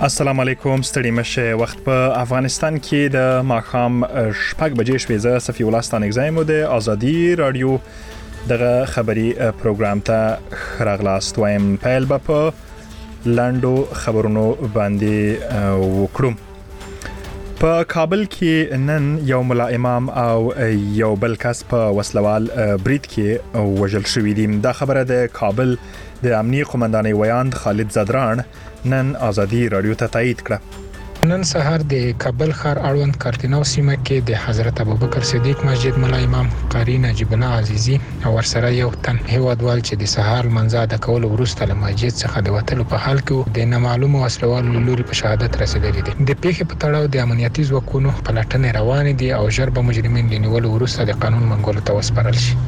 السلام علیکم ستړي مشه وخت په افغانستان کې د ماښام 6 بجې شوې زه صفی الله ستانګزایم د ازادي رادیو دغه خبري پروګرام ته راغلاست وایم پیل په لاندو خبرونو باندې وکړو په کابل کې نن یو ملا امام او یو بل کس په وسلوال برید کې وژل شوی دي دا خبره د کابل د امنیه قومندانۍ ویاند خالد زدران نن ازادي رادیو ته تایید کړه. نن سهار د کابل ښار اړوند کارتینو سیمه کې د حضرت ابوبکر صدیق مسجد ملا امام قاری نجیب الله عزیزی او ورسره یو تن هیوادوال چې د سهار منځه د کول وروسته له مسجد څخه د وټلو په حال کې د نامعلومه وسلوالو لوري په شهادت رسیدلی دي. د پیښې په تړاو د امنیتي ځواکونو پلټنې روانې دي او ژر به مجرمین لنیول وروسته د قانون منګولو ته وسپارل شي.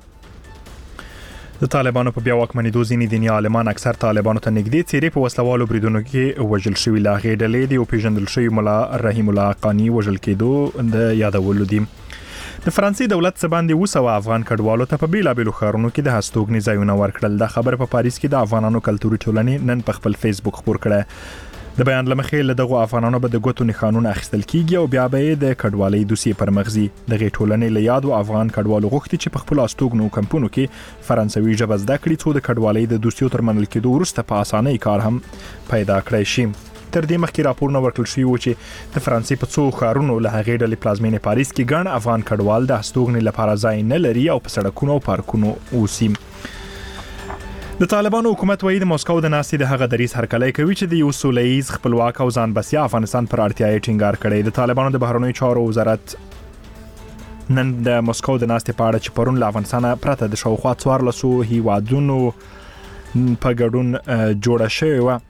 د طالبانو په بیا واکمنېدو ځینې دیني عالمان اکثر طالبانو ته نږدې څیرې په وسلوالو بریدونو کې وژل شوي لاغې ډلې دي او پیژندل شوی ملا رحیم الله قانی وژل کېدو د یادولو دي. د فرانسې دولت څخه باندې 200 افغان کډوالو ته په بیلابېلو ښارونو کې د هستوګنې ځایونه ورکړل. دا خبر په پاریس کې د افغانانو کلتوري ټولنې نن په خپل فیسبوک خپور کړه. د بیان لمخې له دغه افغانانو به د ګوتو نښانونه اخیستل کیږي او بیا به د کډوالۍ دوسیې پر مغزي دغه ټولنې له یادو افغان کډوالو غوښتي چې په خپل استوګنو کمپونو کې فرانسوي ژبه زده کړي څو د کډوالۍ د دوسیو تر منل کېدو وروسته په اسانۍ کار هم پیدا کړی شي. تر دې مخکې راپورونه ورکړل شوي و چې د فرانسې په څو ښارونو له هغې ډلې پلازمینې پاریس کې ګڼ افغان کډوال د استوګنې لپاره ځای نه لري او په سړکونو او پارکونو اوسي. د طالبانو حکومت وایي د مسکو د ناستې د هغه دریځ هرکلی کوي چې د یو سولهییز خپلواک او ځان بسیا افغانستان پر اړتیا یې ټینګار کړی. د طالبانو د بهرنیو چارو وزارت نن د مسکو د ناستې په اړه چې پرون له افغانستانه پرته د شاوخوا 14 هیوادونو په ګډون جوړه شوې وه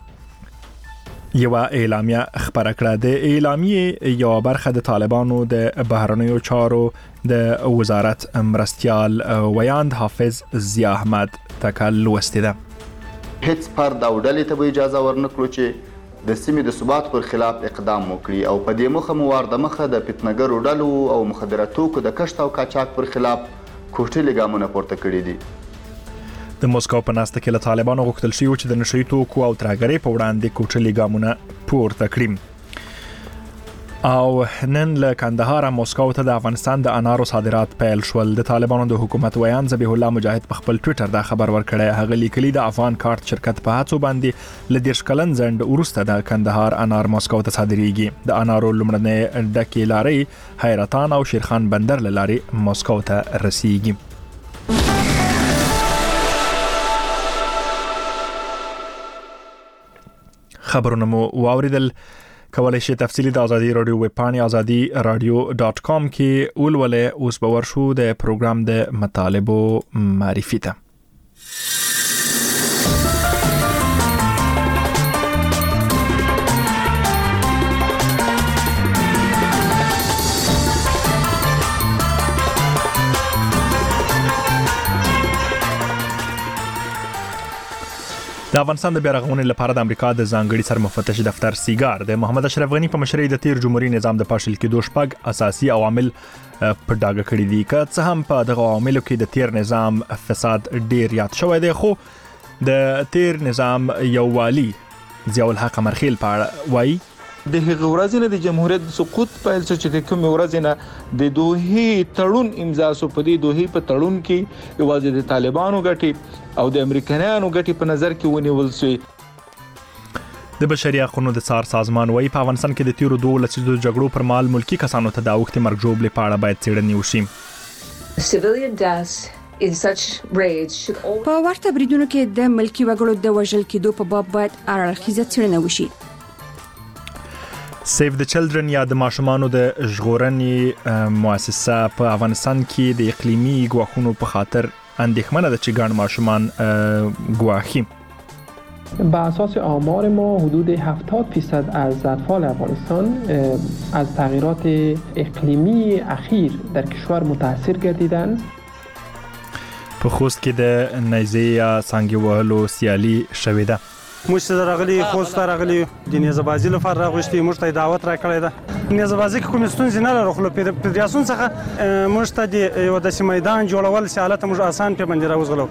یو اعلامیه خبره کړه. د اعلامیې یو برخه د طالبانو د بهرنیو چارو د وزارت مرستیال ویاند حافظ ضیا احمد تکل لوستې ده. هیڅ فرد او ډلې ته به اجازه ورنکړو چې د سیمې د ثبات پر خلاف اقدام وکړي او په دې موخه مو د مخه د فتنهګرو ډلو او مخدره توکو د کشت او قاچاق پر خلاف کوټلې ګامونه پورته کړي دي. د مسکو په ناسته کې له طالبانو غوښتل شوی چې د نشئی توکو او ترهګرۍ په وړاندې کوټلې ګامونه پورته کړي. او نن له کندهار مسکو ته د افغانستان د انارو صادرات پیل شول. د طالبانو د حکومت ویان ذبیح الله مجاهد په خپل ټوئیټر دا خبر ورکړی. هغه لیکلي د افغان کارت شرکت په هڅو باندې ل 10 کلن ځنډ وروسته د کندهار انار مسکو ته صادریږي. د انارو لومړنۍ ډکې لارې حیرتان او شیرخان بندر له لارې مسکو ته رسیږي. خبرونه مو واوریدل. کولای شئ تفصیلی د ازادي رادیو ویب پاڼې azadi-radio.com کې ولولئ. اوس به ورشو د پروګرام د مطالبو معرفي ته. د افغانستان د بیارغونې لپاره د امریکا د ځانګړي سرمفتش دفتر سیګار د محمد اشرف غنی په مشرۍ د تیر جمهوریت نظام د پاشل کېدو شپږ اساسي عوامل په ډاګه کړي دي. که څه هم په دغه عواملو کې د تیر نظام فساد ډیر یاد شوی دی خو د تیر نظام یو والی ضیاء الحق مرخیل په اړه وایي د هغه ورځې نه د جمهوریت سقوط پیل شو چې د کوم ورځې نه د دوحې تړون امضا شو. په دې دوحې په تړون کې یوازې د طالبانو ګټې او د امریکایانو ګټې په نظر کې ونیول شوې. د بشري حقوقو د څار سازمان وایي په افغانستان کې د تیرو 2 لسیزو جګړو پر مهال ملکی کسانو ته د اوښتې مرګ ژوبلې په اړه باید څېړنې وشي. Civilian deaths in such raids should always په ورته بریدونو کې د ملکی وګړو د وژل کېدو په باب باید اړخیزه څېړنه وشي. سیف د چلډرن یا د ماشومانو د ژغورنې مؤسسه په افغانستان کې د اقلیمي ګواښونو په خاطر اندېښمنه ده چې ګڼ ماشومان ګواښي. با اساس آمار ما حدود 70% از اطفال افغانستان از تغییرات اقلیمی اخیر در کشور متاثر گردیدند. په خوست کې د نیزه یا څانګې وهلو سیالي شوې ده. موږ ته راغلي خوست ته راغلي د نیزه‌بازي لپاره راغوښتي موږ ته دعوت راکړی ده. نیزه‌بازي کې کوم ستونزې نه لرو خو له فدراسیون څخه موږ ته د یو داسې میدان جوړول چې حالت موږ آسان په باندې راوځغلو.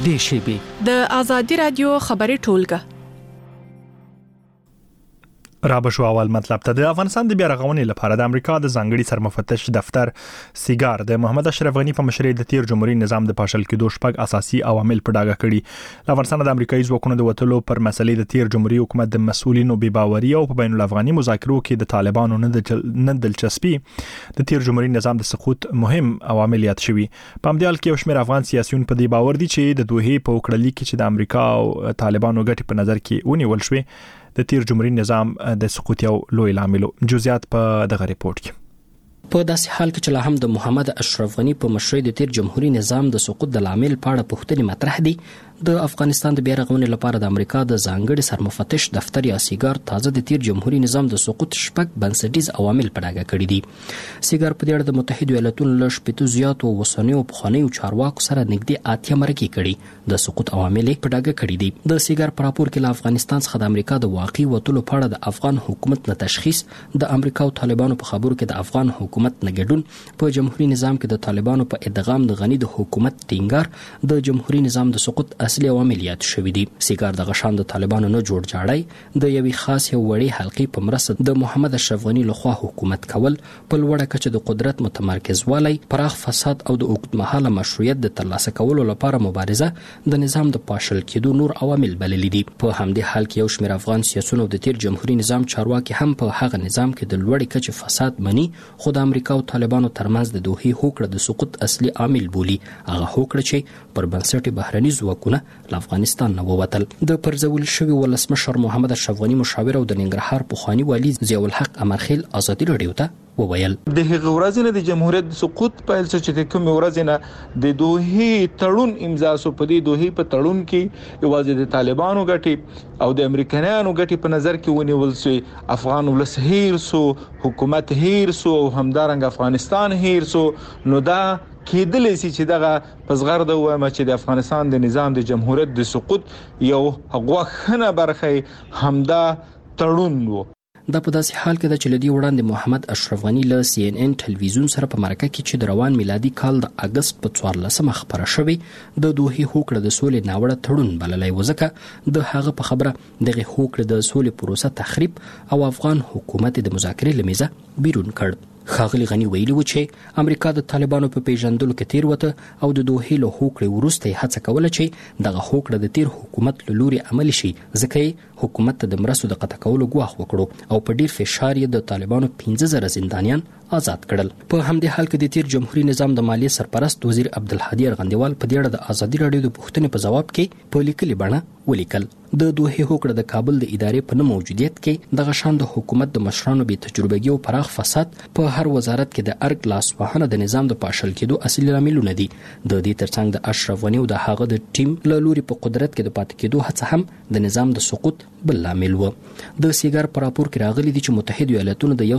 اوږدې شیبې. د ازادي رادیو خبري ټولګه را بشو اول مطلب ته. د افغانستان د بیا رغونې لپاره د امریکا د ځانګړي سرمفتش دفتر سیګار د محمد اشرف غنی په مشرۍ د تیر جمهوریت نظام د پاشل کېدو شپږ اساسي عوامل په ډاګه کړي. د افغانستان د امریکایي ځواکونو د وټلو پر مسلې د تیر جمهوریت حکومت د مسؤلینو بې باوري او په بین الافغاني مذاکرو کې د طالبانو نه دلچسپي د تیر جمهوریت نظام د سقوط مهم عوامل یاد شوي. په همدې حال کې یو شمېر افغان سیاسيون په دې باور دي چې د دوحې په وکړلې کې چې د امریکا او طالبانو ګټې په نظر کې ونیول شوې د تیر جمهوریت نظام د سقوط یو لوی لامل. جزئیات په دغه ریپورت کې. په داسې حال کې چې لا هم د محمد اشرف غنی په مشرۍ د تیر جمهوریت نظام د سقوط د لامل په اړه پوښتنې مطرح دي، د افغانستان د بیا رغونې لپاره د امریکا د ځانګړي سرمفتش دفتر یا سیګار تازه د تیر جمهوریت نظام د سقوط شپږ بنسټیز عوامل په ډاګه کړي دي. سیګار په دې اړه د متحده ایالاتونو له شپږ زیاتو اوسنیو پخوانیو چارواکو سره نږدې 8 مرکې کړي د سقوط عوامل په ډاګه کړي دي. د سیګار په راپور کې له افغانستان څخه د امریکا د واقعي وټلو په اړه د افغان حکومت نه تشخیص، د امریکا او طالبانو په خبرو کې د افغان حکومت نه ګډون، په جمهوریت نظام کې د طالبانو په ادغام د غنی د حکومت ټینګار د جمهوریت نظام د سقوط اصلي عوامل یاد شوي دي. سیګار د غشان د طالبانو نه جوړ جاړی د یوې خاص یو وړې حلقې په مرسته د محمد اشرف غنی لخوا حکومت کول، په لوړه کچه د قدرت متمرکز والی، پراخ فساد او د اوږدمهاله مشروعیت د ترلاسه کولو لپاره مبارزه د نظام د پاشل کېدو نور عوامل بللي دي. په همدې حال کې یو شمېر افغان سیاسيون د تیر جمهوریت نظام چارواکي هم په هغه نظام کې د لوړې کچه فساد مني، خو د امریکا او طالبانو ترمنځ د دوحې هوکړه د سقوط اصلي عامل بولي. هغه هوکړه چې پر بنسټ بهرني ځواکونه له افغانستان نه ووتل. د پرځول شوی ولسمشر محمد اشرف غنی مشاور او د ننګرهار پخوانی والی ضیاء الحق امرخیل ازادي رادیو ته وویل د هغه ورځې نه د جمهوریت سقوط پیل شو چې کوم ورځې نه د دوحې تړون امضا شو. په دې دوحې په تړون کې یوازې د طالبانو ګټې او د امریکایانو ګټې په نظر کې ونیول شوی. افغان ولس هیر سو، حکومت هیر سو او همدارنګ افغانستان هیر سو. نو دا کېدلی سي چې دغه پزغر د وایم چې د افغانستان د نظام د جمهوریت د سقوط یو غوښنه برخه همدا تړون وو. دا په داسې حال کې د چلدي وړاندې محمد اشرف غنی له CNN ټلویزیون سره په مرکه کې چې د روان میلادي کال د اگست په 14 خبره شوې د دوحې هوکړه د سولې ناوړه تړون بللی و، ځکه د هغه په خبره دغه هوکړه د سولې پروسه تخریب او افغان حکومت د مذاکرې لمیزه بیرون کړ. ښاغلي غنی ویلي و چې امریکا د طالبانو په پیژندلو کې تیر وته او د دوحې له هوکړې وروسته هڅه کوله چې دغه هوکړه د تیر حکومت له لوري عملي شي، ځکه حکومت ته د مرستو د قطع کولو ګواښ وکړو او په ډیر فشار یې د طالبانو 15,000 زندانیان آزاد کړل. په همدې حال کې د تیر جمهوریت نظام د مالیې سرپرست وزیر عبدالهادي ارغندیوال په دې اړه د ازادي رادیو د پوښتنې په جواب کې په لیکلي بڼه ولیکل د دوحې هوکړه د کابل د ادارې په نه موجودیت کې د غشان د حکومت د مشرانو بې تجربګي او پراخ فساد په هر وزارت کې د ارګ لاسوهنه د نظام د پاشل کېدو اصلي لاملونه دي. د دې ترڅنګ د اشرف غنی او د هغه د ټیم له لوري په قدرت کې د پاتې کېدو هڅه هم د نظام د سقوط بل لامل و. د سیګار په راپور کې راغلي دي چې متحده ایالاتونو د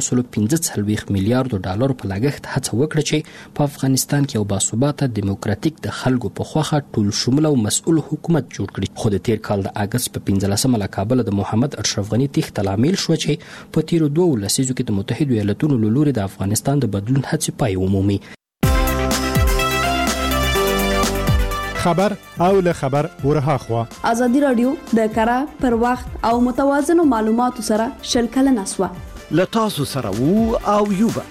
1.15 میلیارډ ډالر په لګښت هڅه وکړه چې په افغانستان کې یو باثباته دیموکراتیک د خلکو په خوخه ټول شمول او مسؤل حکومت جوړ کړي. خو د تیر کال د اگست په 15 له کابل د محمد اشرف غنی تیښته لامل شو چې په تیرو 2 لسیزو کې د متحده ایالاتونو له لوري د افغانستان د بدلون هڅې پای ومومي. خبر او له خبر ورها خوا ازادي رادیو د کره پر وخت او متوازن معلوماتو سره شلکل نسوه لتاسو سره وو او یوبا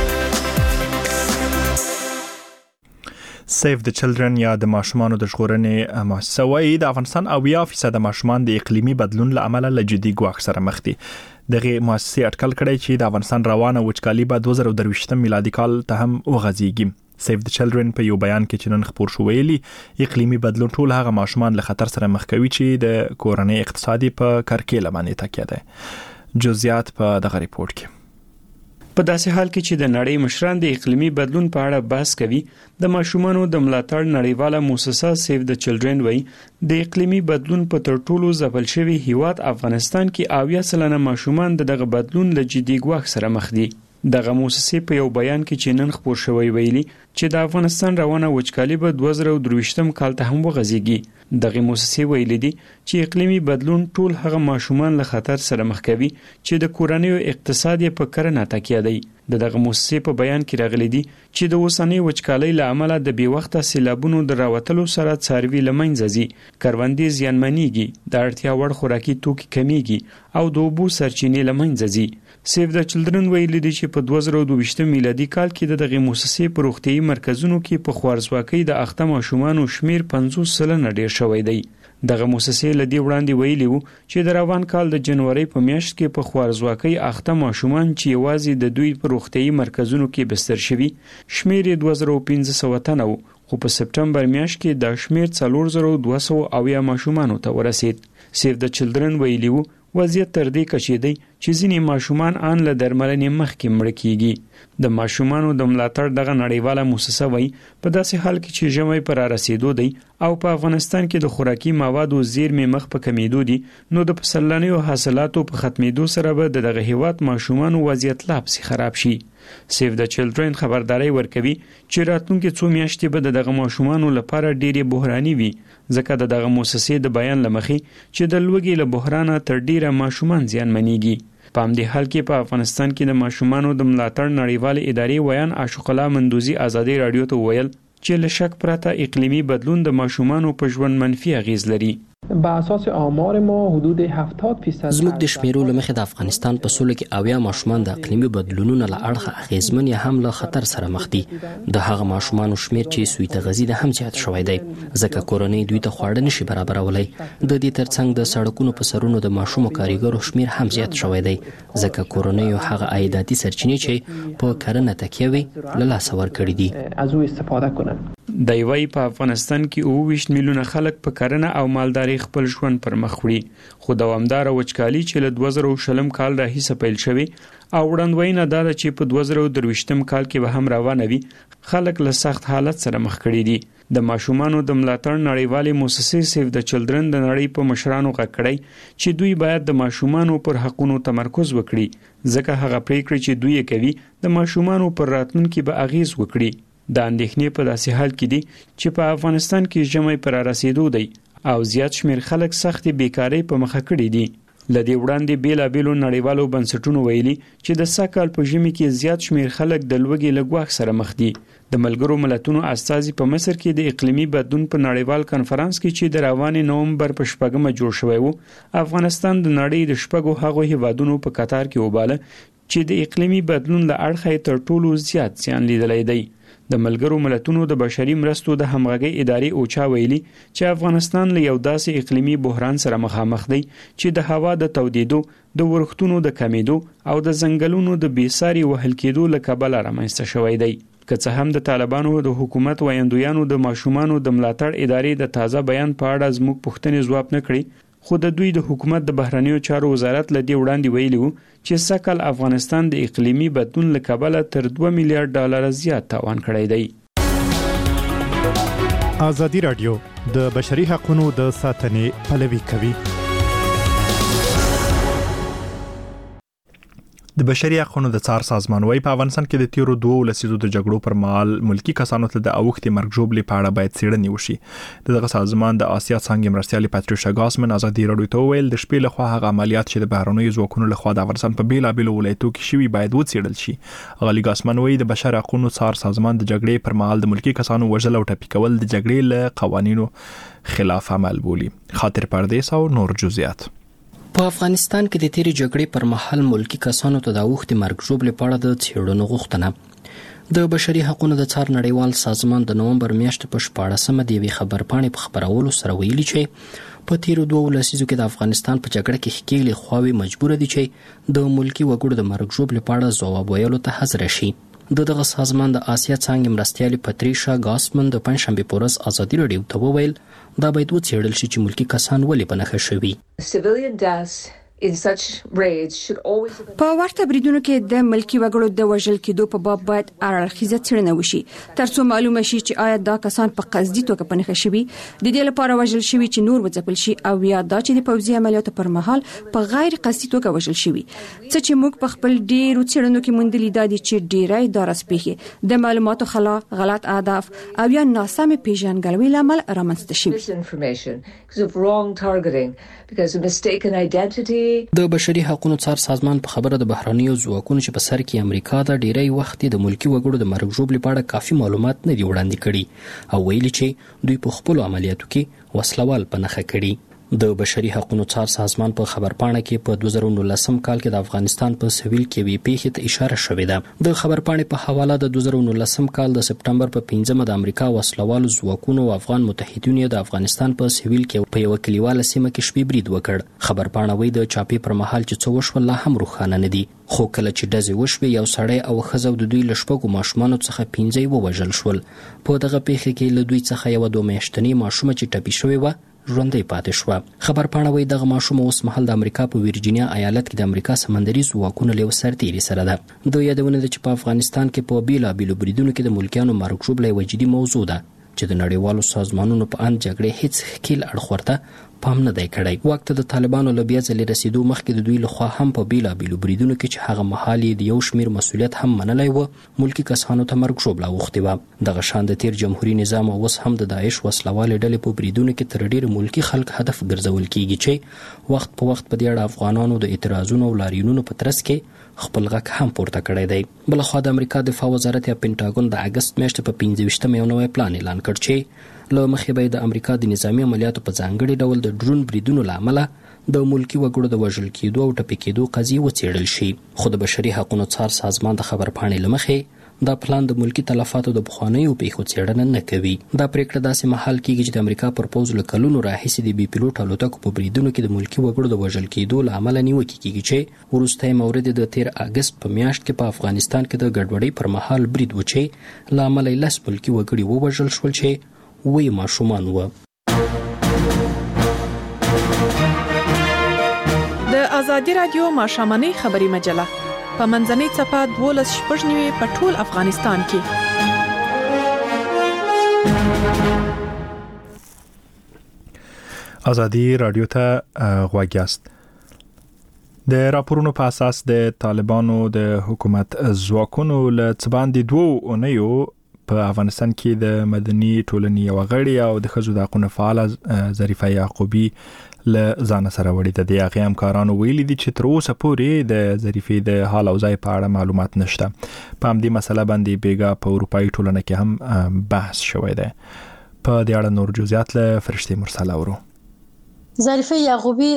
سیف د چلډرن یا د ماشومانو د ژغورنې مؤسسه وايي د افغانستان 80% ماشومان د اقلیمي بدلون له امله له جدي ګواښ سره مخ دي. دغه مؤسسه اټکل کړی چې د افغانستان روانه وچکالي به 2023 میلادي کال ته هم وغځيږي. سیف د چلډرن په یو بیان کې چې نن خبر شو ویلي اقلیمي بدلون ټول هغه ماشومان له خطر سره مخ کوي چې د کورنۍ اقتصادي په کرکیله باندې تکیه ده. جزئیات په دغه ریپورت کې. په داسې حال کې چې د نړۍ مشران د اقلیمي بدلون په اړه بحث کوي، د ماشومانو د ملاتړ نړیواله مؤسسه سیف د چلډرن وایي د اقلیمي بدلون په تر ټولو ځپل شوی هیواد افغانستان کې 80% ماشومان دغه بدلون له جدي ګواښ سره مخ دي. دغه مؤسسه په یو بیان کې چې نن خبر شوی ویلي چې د افغانستان روانه وچکالي به 2023 کال ته هم وغځيږي. دغه موسسې ویلي دي چې اقلیمي بدلون ټول هغه ماشومان له خطر سره مخ کوي چې د کورنۍ او اقتصاد په کرنه تکیه دی. دغه موسسې په بیان کې راغلي دي چې د اوسنۍ وچکالۍ له امله د بې وخته سیلابونو د راوتلو سره څاروي له منځه ځي، کروندې زیانمنېږي، د اړتیا وړ خوراکي توکي کمیږي او د اوبو سرچینې له منځه ځي. سیف د چلډرن ویلي دي چې په 2022 میلادي کال کې دغه موسسې په روغتیايي مرکزونو کې په خوارزواکۍ د اخته ماشومانو شمیر 50% ډیر شوی دی. دغه موسسې لدی وړاندې ویلي وو چې د روان کال د جنوري په میاشت کې په خوارزواکۍ اخته ماشومان چې یوازې د دوی په روغتیايي مرکزونو کې بستر شوي شمیر 2500 تنه وو، خو په سپټمبر میاشت کې دا شمیر 4200 ماشومانو ته ورسید. سیف د چلډرن ویلي وو وضعیت تر دې کچې دی چې ځینې ماشومان ان له درملنې مخکې مړه کیږي. د ماشومانو د ملاتړ دغه نړیواله موسسه وایي په داسې حال کې چې ژمی پر رسیدو دی او په افغانستان کې د خوراکي موادو زیرمې مخ په کمیدو دي، نو د پسرلنیو حاصلاتو په ختمېدو سره به دغه هیواد ماشومانو وضعیت لا پسې خراب شي. سیف د چلډرن خبرداري ورکوي چې راتلونکي څو میاشتې به دغه ماشومانو لپاره ډېرې بحراني وي، ځکه دغه موسسې د بیان لمخې چې د لوږې له بحرانه تر ډیره ماشومان زیانمنېږي. په همدې حال کې په افغانستان کې د ماشومانو د ملاتړ نړیوالې ادارې ویان عاشق الله مندوزي ازادي رادیو ته ویل چې له شک پرته اقلیمي بدلون د ماشومانو په ژوند منفي اغیز لري. با اساس آمار ما حدود 70% زموږ د شمیرو له مخې د افغانستان په سولو کې 90 ماشومان د اقلیمي بدلونونو له اړخه اغیزمن یا هم له خطر سره مخ دي. د هغه ماشومانو شمیر چې سوی تغذیه د هم زیات شوی دی، ځکه کورنۍ دوی ته خواړه نشي برابرولای. د دې ترڅنګ د سړکونو په سرونو د ماشومو کاریګرو شمیر هم زیات شوی دی، ځکه کورنۍ هغه عایداتي سرچینې چې په کرنه تکیه وي له لاسه ورکړي دي. از او استفاده کنن. د یوې په افغانستان کې 22 میلیونه خلک په کرنه او مالداري خپل ژوند پر مخ وړي، خو دوامدار وچکالي چې له 2020 کال راهیسه پیل شوی او وړاندوینه دا ده چې په 2023 کال کې به هم روانه وي، خلک له سخت حالت سره مخ کړي دي. د ماشومانو د ملاتړ نړیوالې موسسې سیف د چلډرن د نړۍ په مشرانو غږ کړی چې دوی باید د ماشومانو پر حقونو تمرکز وکړي، ځکه هغه پریکړې چې دوی کوي د ماشومانو پر راتلونکي به اغیز وکړي. د اندېښنې په داسې حال کې دي چې په افغانستان کې ژمی پر رسیدو دی او زیات شمیر خلک سختې بیکارۍ په مخه کړي دي. لدی وړاندې بیلابیلو نړیوالو بنسټونو ویلي چې د سږ په ژمي کې زیات شمیر خلک د لوږې له ګواښ سره مخ دي. د ملګرو ملتونو استازي په مصر کې د اقلیمي بدلون په نړیوال کانفرنس کې چې د روان نومبر په 4 جوړ شوی وو، افغانستان د نړۍ د 4 هغو هیوادونو په قطار کې وباله چې د اقلیمي بدلون له اړخه تر ټولو زیات زیان لیدلی دی. د ملګرو ملتونو د بشري مرستو د همغږي ادارې اوچا ویلي چې افغانستان له یو داسې اقلیمي بحران سره مخامخ دی چې د هوا د تودیدو، د ورښتونو د کمیدو او د ځنګلونو د بیساري وهل کېدو له کبله رامنځته شوی دی. که څه هم د طالبانو د حکومت ویاندویانو د ماشومانو د ملاتړ ادارې د تازه بیان په اړه زموږ پوښتنې ځواب نه کړي، خو د دوی د حکومت د بهرنیو چارو وزارت له دې وړاندې ویلي وو چې سږ افغانستان د اقلیمي بدلون له کبله تر $2 میلیارډ زیات تاوان کړی دی. ازادي رادیو د بشري حقوقو د ساتنې پلوي کوي. د بشري حقوقو د څار سازمان وايي په افغانستان کې د تیرو 2 لسیزو د جګړو پر مهال ملکی کسانو ته د اوښتې مرګ ژوبلې په اړه باید څېړنې وشي. دغه سازمان د آسیا څانګې مرستیالې پاتریشا ګاسمن ازادي رادیو ته ویل د شپې لخوا هغه عملیات چې د بهرنیو ځواکونو لخوا د افغانستان په بیلابېلو ولایتونو کې شوي باید وڅېړل شي. غالي ګاسمن وايي د بشري حقوقو څار سازمان د جګړې پر مهال د ملکی کسانو وژل او ټپي کول د جګړې له قوانینو خلاف عمل بولي. خاطر پردیس او نور جزئیات. په افغانستان کې د تیرې جګړې پر مهال ملکی کسانو ته د اوښتې مرګ ژوبلې په اړه د څېړنو غوښتنه د بشري حقوقو د څار نړیوال سازمان د نومبر میاشتې په 14مه د یوې خبرپاڼې په خبرولو سره ویلي چې په تیرو 2 لسیزو کې د افغانستان په جګړه کې ښکېلې خواوې مجبور دي چې د ملکی وګړو د مرګ ژوبلې په اړه ځواب ویلو ته حاضر شي. دغه سازمان د آسیا څانګې مرستیالې پاتریشا ګاسمن د پنځشنبې په ورځ ازادي رادیو ته وویل دا باید وڅېړل شي چې ملکی کسان ولې په نښه شوي. Civilian deaths in such raids should always په ورته بریدونو کې د ملکی وګړو د وژل کېدو په باب باید اړخیزه څېړنه وشي ترڅو معلومه شي چې آیا دا کسان په قصدي توګه پنهخه شوي د دې لپاره وژل شوي چې نور وځپل شي او یا دا چې د پوځي عملیاتو پر مهال په غیر قصدي توګه وژل شوي څه چې موږ په خپل ډیرو څېړنو کې موندلي دي چې ډیری دا راسپېخي د معلوماتو خلا غلط اهداف او یا ناسمه پیژنګلوي لامل رامنځته شوي because of wrong targeting, because of mistaken identity. د بشري حقوقو څار سازمان په خبره د بهرانيو ځواکونو چې په سر کې امریکا د ډیری وخت د ملکی وګړو د مرګ ژوبل لپاره کافي معلومات نه دی وړاندې کړي او ویلي چې دوی په خپل عملیاتو کې وسلوال پنهخه کړي د بشري حقوقو څار سازمان په خبرپاڼه کې په 2019 کال کې د افغانستان په سویل کې وی پیښې ته اشاره شوې ده د خبرپاڼې په حواله د 2019 کال د سپټمبر په 15 د امریکا وسلوالو ځواکونو او افغان متحدینو د افغانستان په سویل کې په یو کلیواله سیمه کې شپې برید وکړ خبرپاڼه وی د چاپی پر مهال چې څو وشو لا هم روښانه نه دي خو کله چې دزې وشوي یو سړی او ښځه د دوی لشپږو ماشومانو څخه 15 ووژل شول په دغه پیښه کې له دوی څخه یو 2 میاشتنی ماشومه چې ټپي شوی و ژوندۍ پاتې شو خبرپاڼه وایي دغه ماشوم اوس مهال د امریکا په ویرجینیا ایالت کې د امریکا سمندري ځواکونو له سرتیري سره ده دوی یادونه ده چې په افغانستان کې په بیلابیلو بریدونو کې د ملکیانو مرګ ژوبل یوه جدي موضوع ده چې د نړیوالو سازمانونو په اند جګړې هیڅ ښکیل اړخ ورته پام نه دی کړی وخت د طالبانو له بیا ځلې رسیدو مخکې د دوی لخوا هم په بیلابیلو بریدونو کې چې هغه مهال د یو شمیر مسولیت هم منلی و ملکی کسانو ته مرګ ژوبله اوښتې وه دغه شان د تیر جمهوریت نظام اوس هم د داعش وسلوالې ډلې په بریدونو کې تر ډیر ملکی خلک هدف ګرځول کیږي چې وخت په وخت په دې اړه افغانانو د اعتراضونو او لاریونونو په ترڅ کې خپل غږ هم پورته کړی دی بلخوا د امریکا دفاع وزارت یا پینټاګون د اگست میاشتې په 15 یو نوی پلان اعلان کړ چې له مخې به د امریکا د نظامی عملیاتو په ځانګړي ډول د ډرون بریدونو لامل د ملکی وګړو د وژل کېدو او ټپي کېدو قضیې وڅېړل شي خو د بشري حقوقو څار سازمان د خبرپاڼې له مخې دا پلان د ملکی تلفاتو د بخوانیو پیښو څېړنه نه کوي دا پریکړه داسې مهال کېږي چې د امریکا پر پوز له کلونو راهیسې د بي پیلوټ الوتکو په بریدونو کې د ملکی وګړو د وژل کېدو له امله نیوکې کېږي چې وروستی مورد د 13 اگست په میاشت کې په افغانستان کې د ګډوډۍ پر مهال برید و چې له امله 10 ملکی وګړي ووژل شول چې وی ماشومان و د ازادي رادیو ماشوماني خبري مجله په منځنۍ صفه 12 په ټول افغانستان کې ازادي رادیو ته غوږ یاست د راپورونو په اساس د طالبانو د حکومت ځواکونو له څباندې 2 اونیو په افغانستان کې د مدني ټولنې یو غړي او د ښځو د حقوقو فعال ظریفه یعقوبی له ځان سره وړي د هغه همکارانو ویلي دي چې تر اوسه پورې د ظریفې د حال او ځای په اړه معلومات نشته په همدې مسله باندې بیګا په اروپאי ټولنه کې هم بحث شوی دی په دې اړه نور جزئیات له فرشته مرسل اورو ظریفه یعقوبی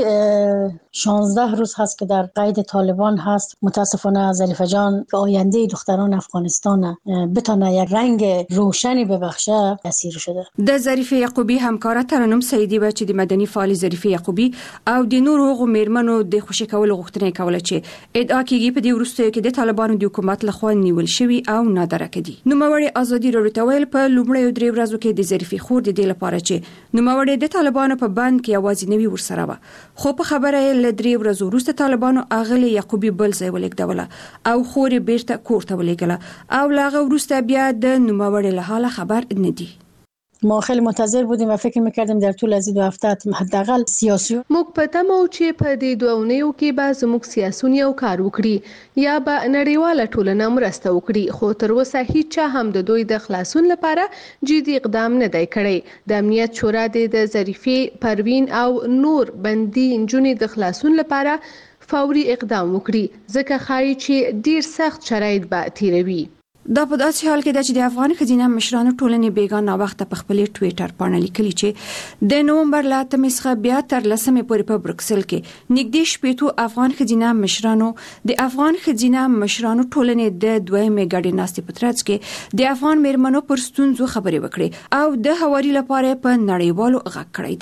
16 روز هست که در قید طالبان هست متاسفانه ظریفه جان که آینده دختران افغانستان بتونه یک رنگ روشنی ببخشه اسیر شده د ظریفه یعقوبی همکار ترنم سیدی و چې د مدني فعال ظریفه یعقوبی او د نورو هغو میرمنو د خوشی کول غوښتنه کوله چې ادعا کیږي په دې وروستیو کې د طالبانو د حکومت لخوا نیول شوی او نادره کړي نوموړی ازادي رادیو ویل په لومړیو 3 ورځو کې د ظریفه خور د دې لپاره چې نوموړی د طالبانو په بند کې आवाज نوي ورسره و خو په خبره ل 3 ورځې وروسته طالبانو اغلی یعقوبی بل ځای ولیکدوله او خوري بیرته کوړه ولیکله او لاغه وروسته بیا د نوموړي له حاله خبر نه دی ما خیلی منتظر بودیم و فکر میکردیم در طول از این 2 هفته حداقل سیاسی موږ پته مو چې په دې 2 اونیو کې به زموږ سیاسيون یو کار وکړي یا به نړیواله ټولنه مرسته وکړي خو تر اوسه هیڅ هم د دوی د خلاصون لپاره جدي اقدام نه دی کړی د امنیت شورا د ظریفه پروین او نور بندي انجونې د خلاصون لپاره فوري اقدام وکړي ځکه خایي چې ډیر سخت شرایط به تیروي دا په داسې حال کې چې د افغان خزینه مشرانو ټولنې بیګا وخت په خپل ټوئیټر باندې لیکلي چې د نومبر لا تمسخه بیا تر لسمې پورې په برکسل کې نږدې شپېتو افغان خزینه مشرانو د افغان خزینه مشرانو ټولنې د دویمې ګډې ناستې په ترڅ کې د افغان میرمنو پر ستونزو خبرې وکړي او د هواري لپاره په نړیوالو غږ کړی دی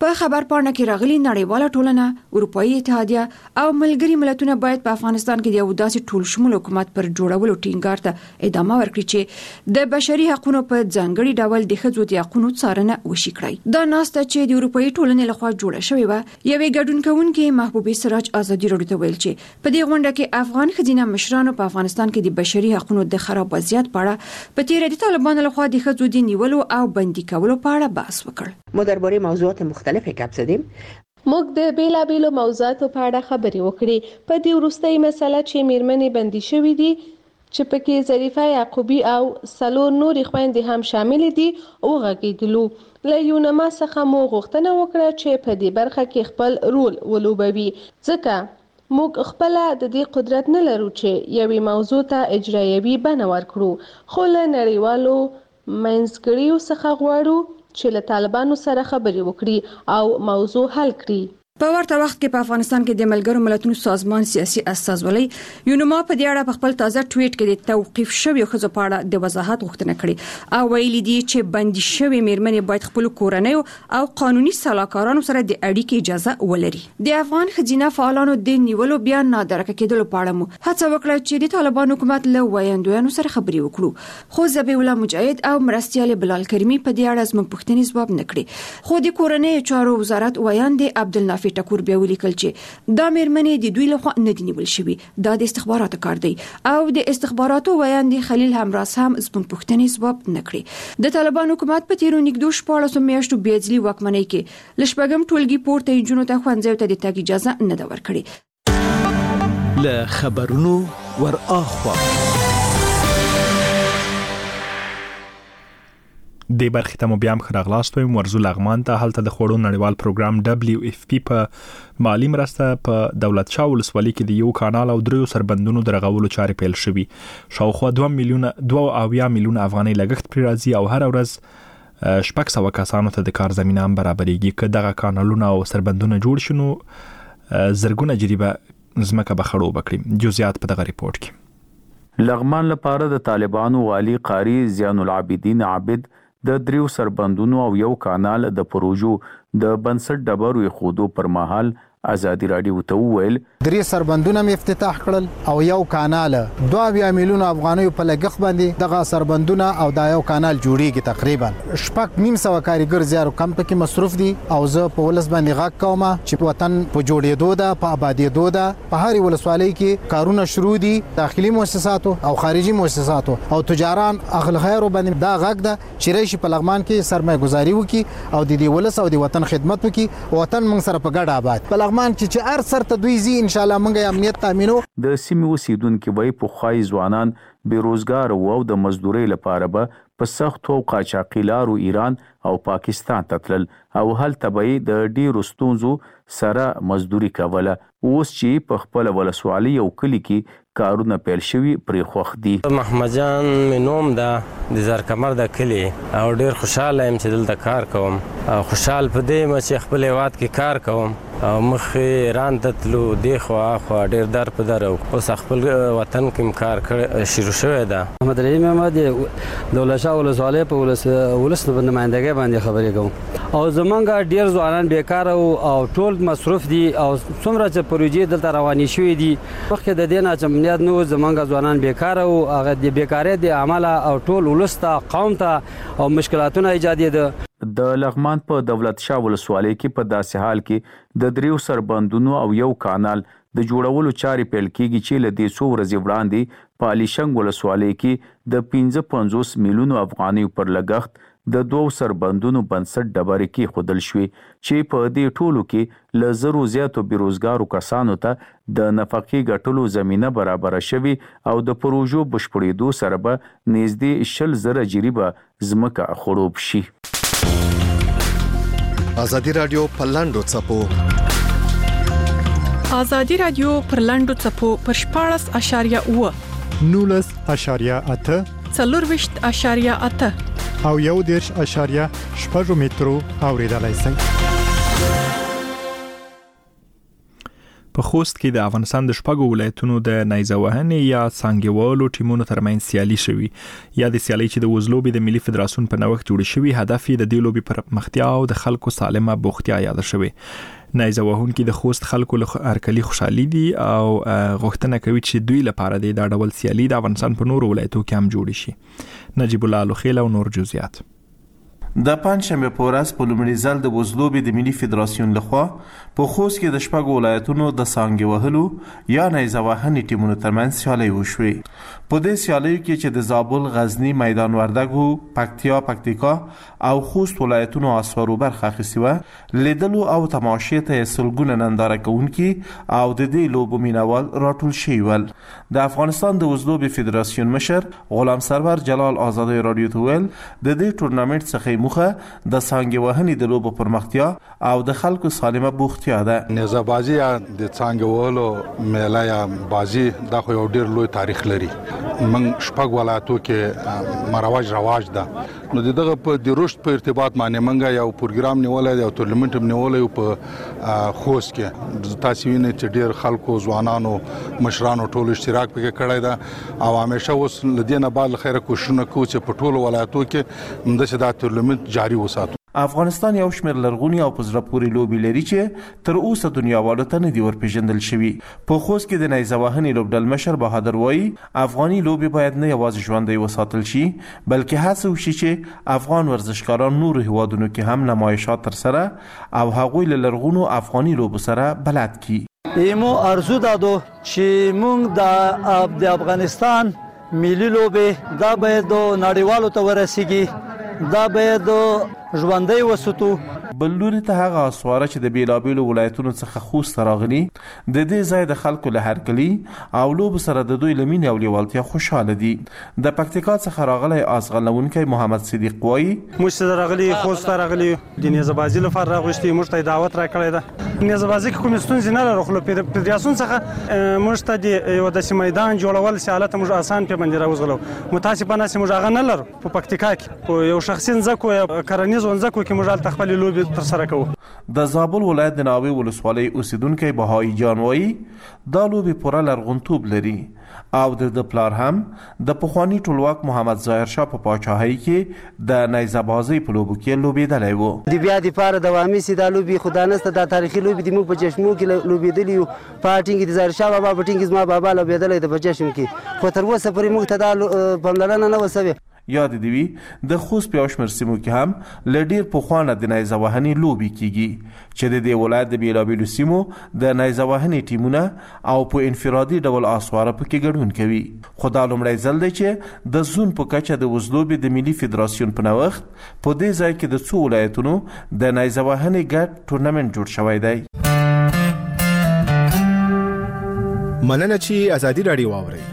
په خبر پاڼه کې راغلي نړیواله ټولنه، اروپאי اتحادیه او ملګري ملتونه باید په افغانستان کې د یو داسې ټول شمول حکومت پر جوړولو ټینګار ته ادامه ورکړي چې د بشري حقوقو په ځانګړي ډول د ښځو د حقوقو څارنه وشي کړي. دا ناسته چې د اروپאי ټولنې لخوا جوړه شوې و، یوې ګډون کوونکې محبوبې سراج ازادي راډیو ته ویل چې په دې غونډه کې افغان ښځینه مشرانو په افغانستان کې د بشري حقوقو د خراب وضعیت په اړه په تیر د طالبانو لخوا د ښځو د نیولو او بندي کولو په اړه بحث وکړ. ما درباره موضوعات مختلفی گپ زدیم. موږ د بیلابیلو موضوعاتو په اړه خبرې وکړې. په دې وروستۍ مسله چې میرمنې بندي شوې دي چې پکې ظریفه یعقوبی او 4 نورې خويندې هم شامل دي وغږیدلو. له یونما څخه مو غوښتنه وکړه چې په دې برخه کې خپل رول ولوبوي، ځکه موږ خپل د دې قدرت نه لرو چې یوې موضوع ته اجرایوي بڼه ورکړو، خو له نړیوالو منځګړیو څخه غواړو چې له طالبانو سره خبرې وکړي او موضوع حل کړي. په ورته وخت کې په افغانستان کې د ملګرو ملتونو سازمان سیاسي استازولۍ یونما په دې اړه په خپل تازه ټویټ کې د توقيف شوی ښځو په اړه د وضاحت غوښتنه کړې او ویلي دي چې بندي شوی میرمنې باید خپل کورنۍ او قانوني سلاکارانو سره د اړیکې اجازه ولري. د افغان ښځینه فعالانو د نیولو بیا نادرکه کېدلو په اړه مو هڅه وکړه چې د طالبان حکومت له وایندویانو سره خبرې وکړو، خو ذبیح الله مجاهد او مرستیال بلال کریمی په دې اړه زموږ پوښتنې ځواب نه کړې. خو د کورنۍ چارو وزارت وایند عبدالنافع ټکور بیا ولیکل چې دا میرمنې د دوی لخوا نه دي نیول شوی، دا د استخباراتو کار دی او د استخباراتو وایند خلیل همراز هم زموږ پوښتنې ځواب نه کړې. د طالبان حکومت په تیرو نږدې 14 میاشتو بېځلي واکمنۍ کې لشپږم ټولګي پورته جنونو ته ښوونځیو ته د تګ اجازه نه ده ورکړې. له خبرونو ور اخوا د برخې ته مو بیا هم خراغلاست ویم ورزو لغمان ته هلته د خوړو نړیوال پروګرام WFP په مالی مرسته په دولت شاه ولسوالۍ کې د یو کانال او 3 سربندونو درغولو چارې پیل شوې. شاوخوا 2 میلیونه افغانۍ لګښت پر راځي او هر ورځ 600 کسانو ته د کار زمينه هم برابرېږي. که دغه کانالونه او سربندونه جوړ شنو زرګونه جریبه زمکه بخړو بکړي. جزئیات په دغه ریپورت کې. لغمان لپاره د طالبانو والی قاری زیان العابدین عابد د 3 سربندونو او یو کانال د پروژو د بنسټ ډبرو خودو پر مهال ازادي راډیو ته وویل 3 سربندونه افتتاح کړل او یو کانال 2 میلیون افغانۍ په لګښت باندې دغه سربندونه او دا یو کانال جوړیږي. تقریبا 900 کاریګر زیارو کم پکې مصروف دي او زه په ولس باندې غږ کوم چې وطن په جوړېدو ده، په آبادېدو ده. په هر ولسوالۍ کې کارونه شروع دي، داخلي مؤسساتو او خارجي مؤسساتو او تجاران اهل خیر باندې دا غږ ده چې راشي په لغمان کې سرمایه گذاري وکړي او د ولس او د وطن خدمت وکړي. وطن موږ سره په ګډه آباد لغمان چې هر سر ته دوی زی ان شاء الله موږ امنیت تامینو. د سیمې اوسیدونکو وای په خوای ځوانان بیروزګار او د مزدوري لپاره به په سختو قاچاقي لارو ایران او پاکستان ته تلل او هل تبعی د ډیرو ستونزو سره مزدوري کوله. اوس چې په خپل ولسوالۍ او کلی کې کارونه پیل شوي پرې خوښ دي. محمد جان منوم دا د زرکمر د کلی او ډیر خوشاله يم چې دلته کار کوم او خوشحال په دې چې خپل هیواد کې کار کوم او مخ ایران ته تلو دی خو ډیر در په در اوس خپل وطن کې کار شروع شوی ده. محمد رحیم احمد دولت شاه ولسوالۍ په ولس نمائندګۍ باندې خبرې کوم او زمونږ ډیر ځوانان بیکار او ټول مصروف دي او څومره چې پروژې دلته روانې شوې دي مخکې د دې نه چې امنیت نو زمونږ ځوانان بیکار او هغه د بیکاری د عمله او ټول ولسته قوم ته او مشکلاتونه ایجادي ده. د لغمان په دولت شاه ولسوالۍ کې په داسې حال کې د 3 سربندونو او یو کانال د جوړولو چارې پیل کیږي چې له دې څو ورځې وړاندې په علي ولسوالۍ کې د 55 میلیون افغانۍ پر لګښت د 2 سربندونو بنسټ ډبرې کې خودل شوې چې په دې ټولو کې ل زرو زیاتو بیروزګارو کسانو ته د نفقې ګټلو زمينه برابر شوي او د پروژو بشپړېدو سره به نږدې 10,000 جریبه زمکه خړوب شي. ازادي رادیو په لاندو چپو ازادي رادیو پر لاندو چپو پر 14.8 19.8 24.8 او 1.8 مترو اوریدلای شئ. په خوست کې د افغانستان د شپږو ولایتونو د نیزه وهنې یا څانګهوالو ټیمونو ترمنځ سیالي شوې. یا د سیالي چې د وزلوبې د ملي فدراسیون په نوښت جوړ شوی هدف یې د دې لوبې پر پرمختیا او د خلکو سالمه بوختیا یاد شوی. نیزه وهونکي د خوست خلکو له هرکلي خوشحالي دي او غوښتنه کوي چې دوی لپاره د ډول سیالي د افغانستان په نورو ولایتونو کې هم جوړ شي. نجیب الله لوخیل او نور جزئیات. د پنځشنبه په ورځ په لومړي ځل د وزلوبې د ملي فدراسیون لخوا په خوست کې د شپږو ولایتونو د څانګې وهلو یا نیزه وهنې ټیمونو ترمنځ سیالي وشوې. په دې سیالیو کې چې د زابل، غزنی، میدان وردګو، پکتیا، پکتیکا او خوست ولایتونو اسوارو برخه اخیستې وه، لیدلو او تماشې ته سلګونه ننداره کوونکي او د دې لوبو مینوال راټول شوي ول. د افغانستان د وزلوبې فدراسیون مشر غلام سرور جلال آزادۍ رادیو ته ویل د دې ټورنمنټ څخه موخه د څانګې وهنې د لوبو پرمختیا او د خلکو سالمه بوختیا ده. نیزه بازي یا د څانګې وهلو میله یا بازي دا خو یو ډیر لوی تاریخ لري. من شپږ ولایتو کې رواج ده. نو دغه په د رشد په ارتباط باندې منګه یو پروګرام نیولای او ټورنمنت هم نیولای په خوست کې. تاسو وینئ چې ډیر خلکو، ځوانانو، مشرانو ټول اشتراک پکې کړی ده او همیشه اوس لدینه بعد خیره کوششونه کوي چې په ټولو ولایتو کې همداسې دا ټورنمنت جاری وساتو. افغانستان یو شمېر لرغوني او په زړه پورې لوبې لري چې تر اوسه دنیاوالو ته نه دي ورپېژندل شوي. په خوست کې د نیزه وهنې لوبډل مشر بهادر وایي افغاني لوبې باید نه یوازې ژوندۍ وساتل شي بلکې هڅه وشي چې افغان ورزشکاران نورو هیوادونو کې هم نمایشات ترسره او هغوی له لرغونو افغاني لوبو سره بلد کړي. ایمو ارزو دادو چې موږ د افغانستان ملي لوبې دا باید نړیوالو ته ورسیږي، دا باید ژوندۍ وساتو. بل لوري ته هغه اسواره چې د بیلابیلو ولایتونو څخه خوست راغلي د دې ځای د خلکو له هرکلي او لوبو سره د دوی لمین او لیوالتیا خوشاله دي. د پکتیکا څخه راغلی ازغلونکی محمد صدیق وایي موږ راغلي خوست راغلي د نیزه بازي لپاره راغوښتي، موږ ته دعوت راکړی ده. نیزه بازي کې کوم ستونزې نه لرو، خو فدراسیون څخه موږ ته د یو داسې میدان جوړول چې حالت موږ آسان په باندې راوځغلو. متاسفانه چې موږ هغه نه لرو په پکتیکا کې. په یو شخصي ځکو یا کرنیز ځکو کې موږ خپل لوبې ترسره کوو. د زابل ولایت د ناوې ولسوالۍ اوسیدونکی بهایی جان وایي دا لوبې پوره لرغونتوب لري او د پلار هم د پخوانی ټولواک محمد ظاهر شاه په پاچاهۍ کې د نیزه بازۍ په لوبو کې لوبېدلی و. د بیا د پاره دوامي سي دا لوبې خو دا نسته، دا تاریخي لوبې د موږ په چشمو کې لوبېدلي یو. په ټینګ د ظاهر شاه بابا په ټینګ زما بابا لوبېدلی د په چشم کې، خو تر اوسه پورې موږ ته دا پاملرنه نه وسوې. یاد دی وی د خوست په یو شمېر سیمو کې هم له ډېر پخوانه د نیزه وهنې لوبې کیږي چې د دې ولایت د بیلابیلو سیمو د نیزه وهنې ټیمونه او په انفرادي ډول اسواره پکې ګډون کوي. خو دا لومړی ځل دی چې د زون په کچه د وزلوبې د ملي فدراسیون په نوښت په دې ځای کې د څو ولایتونو د نیزه وهنې ګډ ټورنمنټ جوړ شوی دی. مننه چې ازادي راډیو واورئ.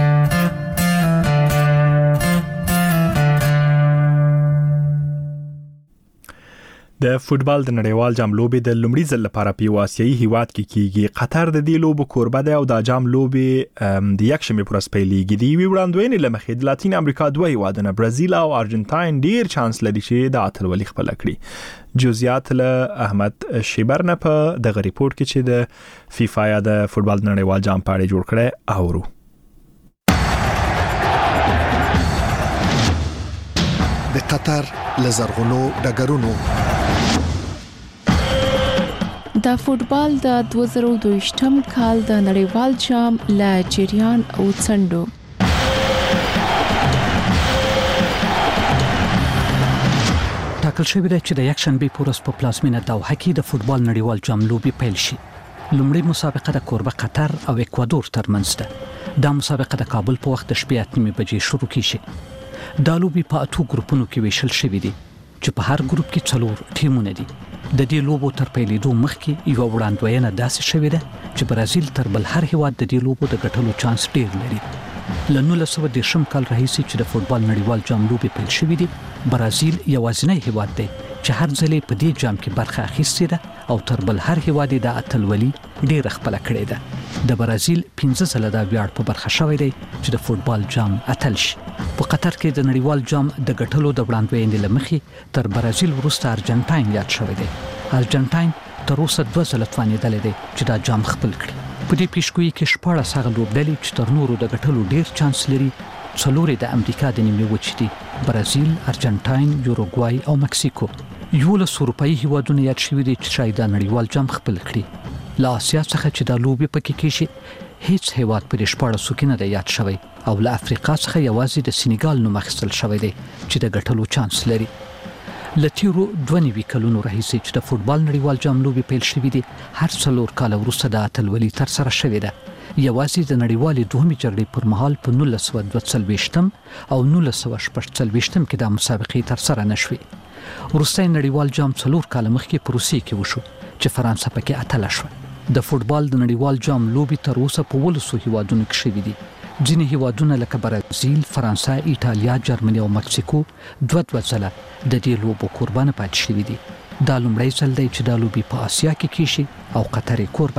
د فوتبال د نړیوال جام لوبې د لومړي ځل لپاره په یو آسیایي هیواد کې کیږي. قطر د دې لوبو کوربه دی او د جام لوبې د یکشنبه پر ورځ پیلېږي. د یوې وړاندوینې له مخې د لاتین امریکا دوه هیوادونه برازیل او ارجنټاین ډیر چانس لري چې د اتلولي خپل کړي. جزئیات له احمد شیبرنه په دغه ریپورت کې چې د فیفا یا د فوتبال نړیوال جام په اړه جوړ کړي اورو. د قطر لزرغونو ډګرونو د فوتبال د 2022م کال د نړیوال جام له جریان او څنډو ټاکل شوی دی چې د یکشنبه په ورځ په پلازمینه دوحه کې د فوتبال نړیوال جام لوبي پیل شي. لومړی مسابقه د کوربه قطر او اکوادور ترمنځ ده. دا مسابقه د کابل په وخت د شپې 8:30 بجې شروع کیږي. دا لوبي په 8 ګروپونو کې ویشل شوی دي چې په هر ګروپ کې 4 ټیمونه دي. د دې لوبو تر پیلېدو مخکې یو وړاندوینه داسې شوې ده چې برازیل تر بل هر هیواد د دې لوبو د ګټلو چانس ډیر لري. له 1910 کال راهیسې چې د فوتبال نړیوال جام لوبې پیل شوې دي، برازیل یوازینی هیواد دی چې هر ځل په دې جام کې برخه اخیستې ده او تر بل هر هیواد د اتلولي ډیر خپل کړی ده. د برازیل 15 ځله دا ویاړ په برخه شوی دی چې د فوتبال جام اتل شي. په قطر کې د نړیوال جام د ګټلو د وړاندوینې لمخې تر برازیل وروسته ارجنټاین یاد شوی دی. ارجنټاین تر اوسه 2 ځله توانېدلی دی چې دا جام خپل کړي. په دې پیشګویي کې 14 هغه لوبډلې چې تر نورو د ګټلو ډیر چانس لري، 4 د امریکا د نیمې وچې دي: برازیل، ارجنټاین، یوروګوای او مکسیکو. 11 اروپایي هیوادونه یاد شوي دي چې شاید دا نړیوال جام خپل کړي. له آسیا څخه چې دا لوبې پکې کېږي، هیڅ هیواد په دې 14 کې نه دی یاد شوی، او له افریقا څخه یوازې د سینیګال نوم اخیستل شوی دی چې د ګټلو چانس لري. له تیرو 2 کلونو راهیسې چې د فوټبال نړیوال جام لوبې پیل شوې دي، هر 4 کاله وروسته د اتلولي ترسره شوې ده. یوازې د نړیوالې دوهمې جګړې پر مهال په 1942 او 1946 کې دا مسابقې ترسره نشوې. وروستی نړیوال جام 4 کاله مخکې په روسیې کې وشو چې فرانسه پکې اتله شوه. د فوټبال د نړیوال جام لوبې تر اوسه په 12 هیوادونو کې شوې دي. ځینې هیوادونه لکه برازیل، فرانسه، ایټالیا، جرمني او مکسیکو 2 ځله د دې لوبو قربانه پاتې شوي دي. دا لومړی ځل دی چې دا لوبې په آسیا کې کیږي او قطر یې کوربه